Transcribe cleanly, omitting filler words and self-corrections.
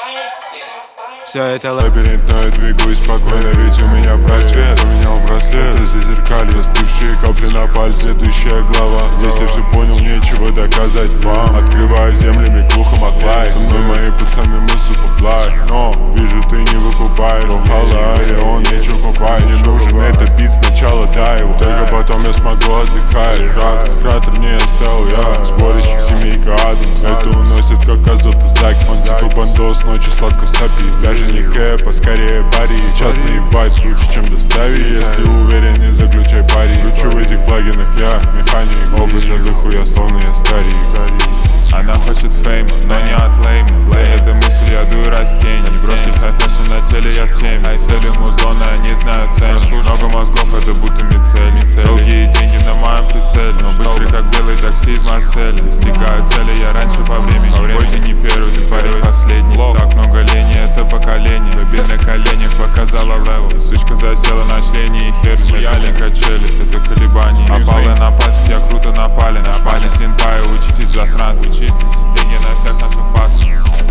Все это лабиринт, но я двигаюсь спокойно, ведь у меня просвет. Поменял браслет, это зазеркалье, застывшие капли на пальце. Следующая глава, здесь я все понял, нечего доказать вам. Открываю землями глухом оклай. Со мной мои пацаны, мы суперфлай. Но вижу, ты не выкупаешь. Халай, он нечего купать. Не нужен этот бит, сначала дай его. Только потом я смогу отдыхать. Кратер не оставил я. Сборище, семейка Адамс. Это уносит как азот и закись. Он типа бандос, ночью сладко сопит. Даже не кэп, а скорее пари. Сейчас наебать лучше, чем доставить. Если уверен, не заключай пари. Кручу в этих плагинах я механик. Опыта дохуя, словно я старик. Она хочет фейма, но не от лейма. За этой мыслью я дую растения. Не броски хай-фэшн на теле, я в теме. Цели музлона, я не знаю цены. Много мозгов, это будто мицель. Долгие деньги на моем прицеле. Но быстрый как белый такси из Марселя. Достигаю цели, я раньше по времени. Ой, ты не первый, ты парень последний. Так много лени, это поколение. Бобель на коленях показала левел. Сучка засела на члене и херни. Это не качели, это колебания. Опалы на пальцах, я круто напален. Шпали синпаю, учитесь засранцы. Деньги на всех наших пацанов.